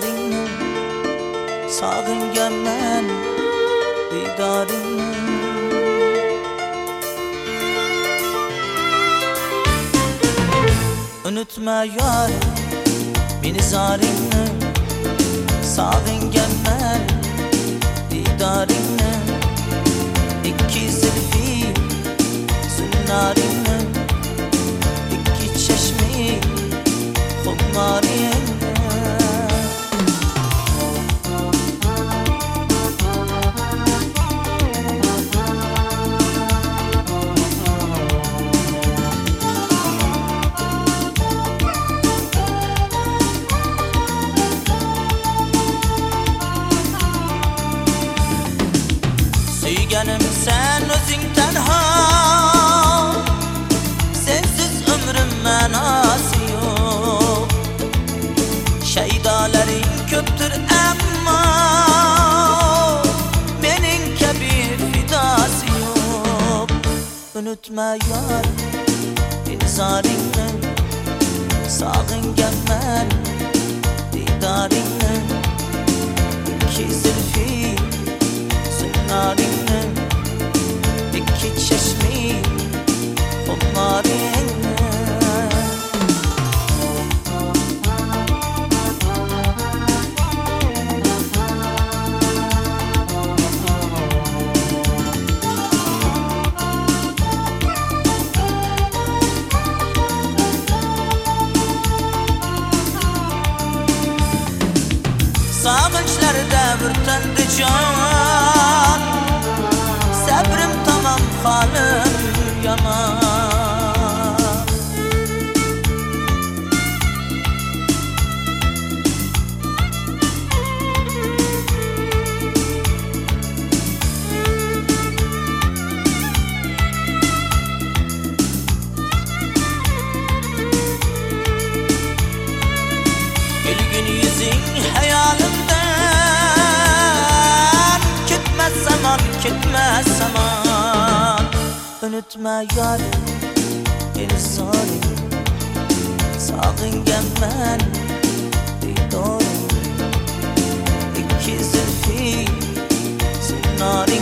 didoringni sog'inganman didoringni. Unutma yor meni zoringni sog'inganman didoringni. İki zülfi sunnaringni ikki chashmi xumaringni. Suyganim sen o'zing tanho, sensiz umrim ma'nosi yo'q. Shaydolaring ko'pdir ammo mening kabi fidosi yo'q. Unutma yor inzoringni sog'inganman didoringni. İki zülfi sunnaringni ikki chashmi xumaringni. Sog'inchlarda burtandi jon, sabrim tamam holim yomon. Gülgün yüzün hayolimdan ketmez zaman, ketmez zaman. Unutma yor beni zoring sog'inganman didoring. İki zülfi sunnaringni